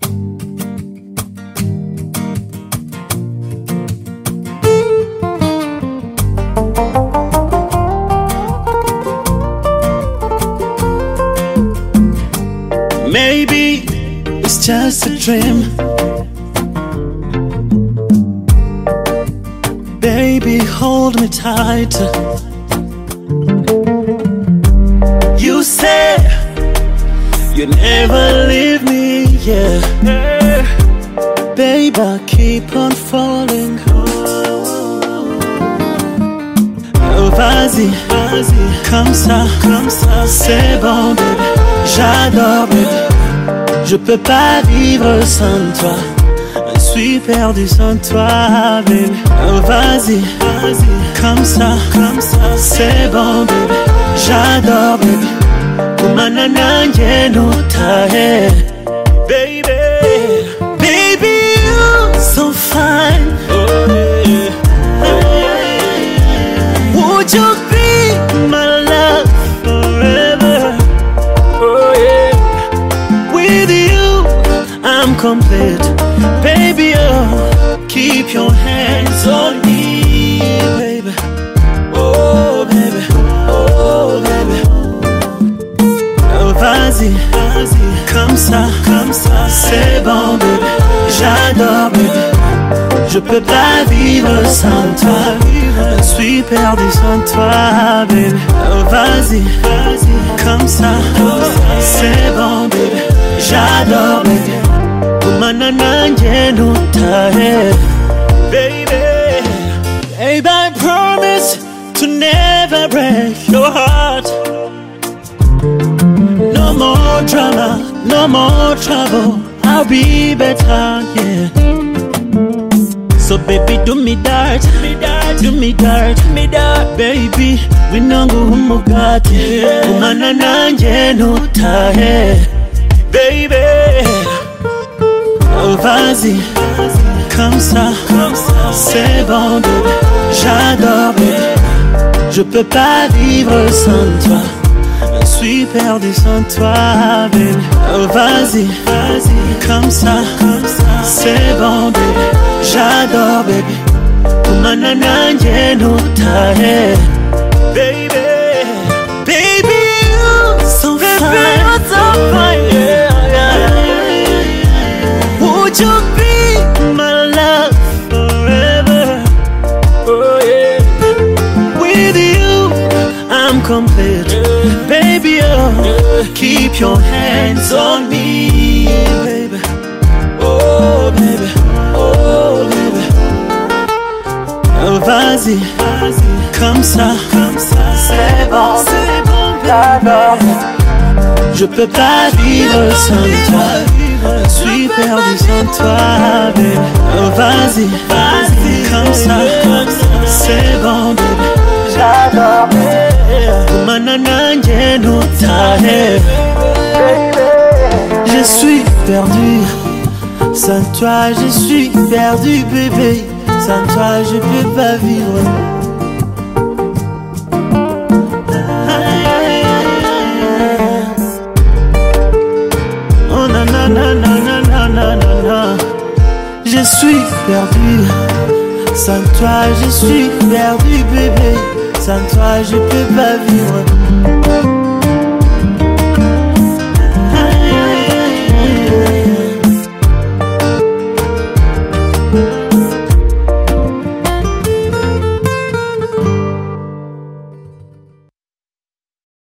Maybe it's just a dream. Baby, hold me tight. You said you never leave me, yeah. Babe, I keep on falling. Oh, vas-y, comme ça, c'est bon, baby. J'adore, baby. Je peux pas vivre sans toi. Je suis perdu sans toi, baby. Oh, vas-y, comme ça, c'est bon, baby. J'adore, baby. Kumana nanje no tahe, baby. Baby, you so fine. Oh, yeah. Would you be my love forever? Oh, yeah. With you, I'm complete. Baby, oh, keep your hands on me, baby. Oh, baby. Oh, baby. Oh, vas-y, comme ça, c'est bon, baby. J'adore, baby. Je peux pas vivre sans toi. Je suis perdu sans toi, baby. Oh, vas-y, comme ça, c'est bon, baby. J'adore, baby. Kumana nanje no tahe, baby. Babe, I promise to never break your heart. No more drama, no more trouble. I'll be better, yeah. So baby, do me dirt, do me dirt, baby. We nangu humugati, kumana nanje no tahe, baby. Oh, vas-y, comme ça, c'est bon, baby. J'adore, baby. Je peux pas vivre sans toi. Je suis perdu sans toi, baby. Oh, vas-y, comme ça, c'est bon, baby. J'adore, baby. Kumana nanje no tahe, baby. Baby, you so fine. Would you be my love forever? Oh, yeah. With you, I'm complete. Baby, oh, keep your hands on me, baby. Oh, baby. Oh, baby. Oh, vas-y, comme ça, c'est bon, j'adore. Je peux pas vivre sans toi. Je suis perdu sans toi, baby. Oh, vas-y, comme ça, c'est bon, baby. J'adore, baby. Kumana nanje no tahe, je suis perdu. Sans toi, je suis perdu, bébé. Sans toi, je peux pas vivre. Oh, non, non, non, non, non, non, non, non, non. Je suis perdu. Sans toi, je suis perdu, bébé. Sans toi, je peux pas vivre.